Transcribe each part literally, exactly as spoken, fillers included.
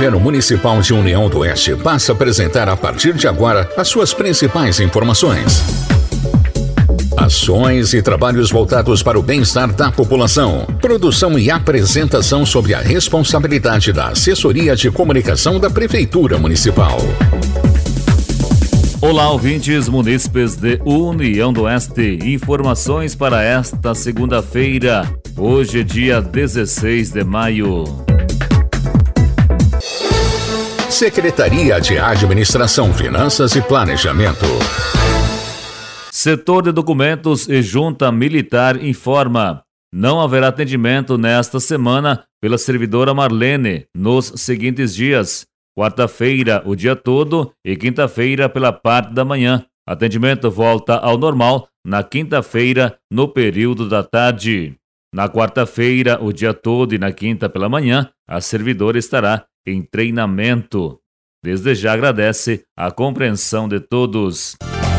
Governo Municipal de União do Oeste passa a apresentar a partir de agora as suas principais informações. Ações e trabalhos voltados para o bem-estar da população. Produção e apresentação sob a responsabilidade da Assessoria de Comunicação da Prefeitura Municipal. Olá, ouvintes munícipes de União do Oeste. Informações para esta segunda-feira. Hoje é dia dezesseis de maio. Secretaria de Administração, Finanças e Planejamento. Setor de Documentos e Junta Militar informa: não haverá atendimento nesta semana pela servidora Marlene nos seguintes dias: quarta-feira, o dia todo, e quinta-feira pela parte da manhã. Atendimento volta ao normal na quinta-feira, no período da tarde. Na quarta-feira, o dia todo, e na quinta pela manhã, a servidora estará em treinamento. Desde já agradece a compreensão de todos.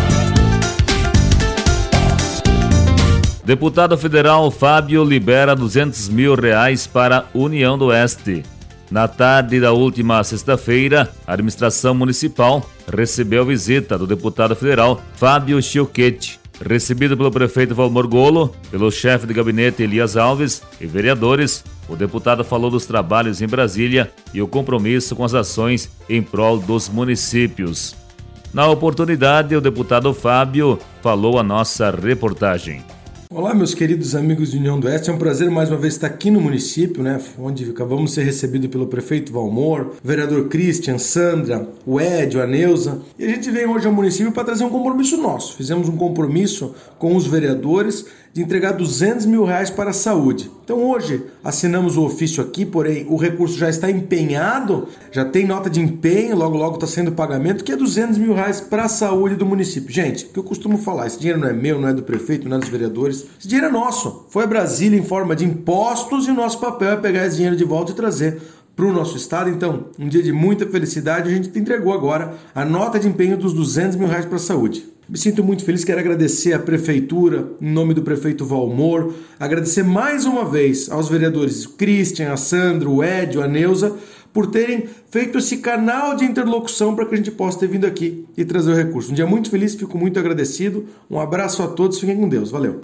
Deputado federal Fábio libera duzentos mil reais para União do Oeste. Na tarde da última sexta-feira, a administração municipal recebeu a visita do deputado federal Fábio Chioquete. Recebido pelo prefeito Valmor Golo, pelo chefe de gabinete Elias Alves e vereadores, o deputado falou dos trabalhos em Brasília e o compromisso com as ações em prol dos municípios. Na oportunidade, o deputado Fábio falou a nossa reportagem. Olá, meus queridos amigos de União do Oeste, é um prazer mais uma vez estar aqui no município, né, onde acabamos de ser recebidos pelo prefeito Valmor, o vereador Christian, Sandra, o Edio, a Neuza, e a gente vem hoje ao município para trazer um compromisso nosso. Fizemos um compromisso com os vereadores de entregar duzentos mil reais para a saúde. Então hoje assinamos o ofício aqui, porém o recurso já está empenhado, já tem nota de empenho, logo logo está sendo pagamento, que é duzentos mil reais para a saúde do município. Gente, o que eu costumo falar, esse dinheiro não é meu, não é do prefeito, não é dos vereadores, esse dinheiro é nosso. Foi a Brasília em forma de impostos e o nosso papel é pegar esse dinheiro de volta e trazer para o nosso estado. Então, um dia de muita felicidade, a gente entregou agora a nota de empenho dos duzentos mil reais para a saúde. Me sinto muito feliz, quero agradecer à Prefeitura, em nome do prefeito Valmor, agradecer mais uma vez aos vereadores Christian, a Sandra, o Edio, a Neuza, por terem feito esse canal de interlocução para que a gente possa ter vindo aqui e trazer o recurso. Um dia muito feliz, fico muito agradecido, um abraço a todos, fiquem com Deus, valeu.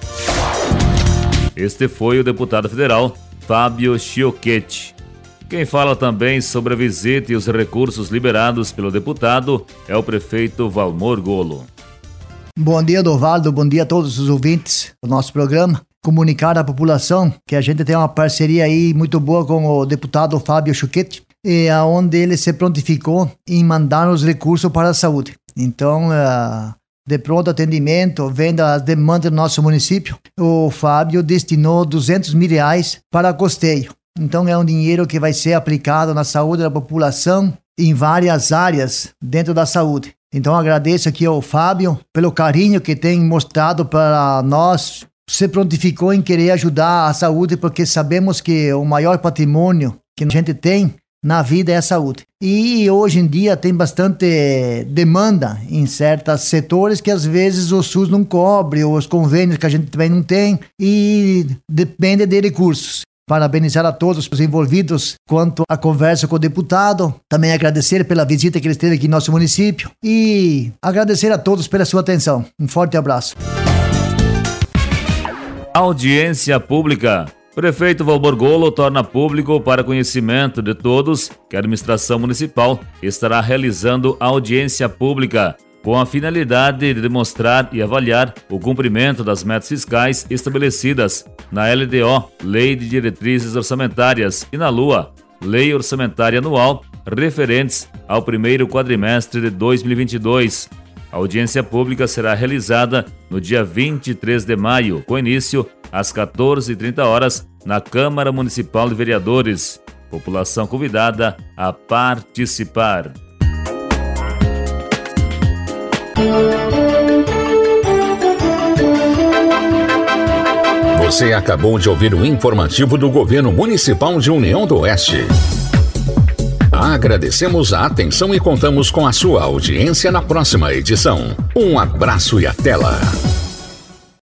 Este foi o deputado federal Fábio Chioquete. Quem fala também sobre a visita e os recursos liberados pelo deputado é o prefeito Valmor Golo. Bom dia, Dovaldo, bom dia a todos os ouvintes do nosso programa. Comunicar à população que a gente tem uma parceria aí muito boa com o deputado Fábio Chioquete, e onde ele se prontificou em mandar os recursos para a saúde. Então, uh, de pronto atendimento, vendo as demandas do nosso município, o Fábio destinou duzentos mil reais para custeio. Então, é um dinheiro que vai ser aplicado na saúde da população em várias áreas dentro da saúde. Então, agradeço aqui ao Fábio pelo carinho que tem mostrado para nós. Se prontificou em querer ajudar a saúde, porque sabemos que o maior patrimônio que a gente tem na vida é a saúde. E hoje em dia tem bastante demanda em certos setores que às vezes o SUS não cobre, ou os convênios que a gente também não tem, e depende de recursos. Parabenizar a todos os envolvidos quanto à conversa com o deputado, também agradecer pela visita que ele teve aqui no nosso município e agradecer a todos pela sua atenção. Um forte abraço. Audiência pública. Prefeito Valmor Golo torna público para conhecimento de todos que a administração municipal estará realizando audiência pública com a finalidade de demonstrar e avaliar o cumprimento das metas fiscais estabelecidas na L D O, Lei de Diretrizes Orçamentárias, e na LUA, Lei Orçamentária Anual, referentes ao primeiro quadrimestre de dois mil e vinte e dois. A audiência pública será realizada no dia vinte e três de maio, com início às quatorze e trinta horas, na Câmara Municipal de Vereadores. População convidada a participar. Você acabou de ouvir o informativo do Governo Municipal de União do Oeste. Agradecemos a atenção e contamos com a sua audiência na próxima edição. Um abraço e até lá!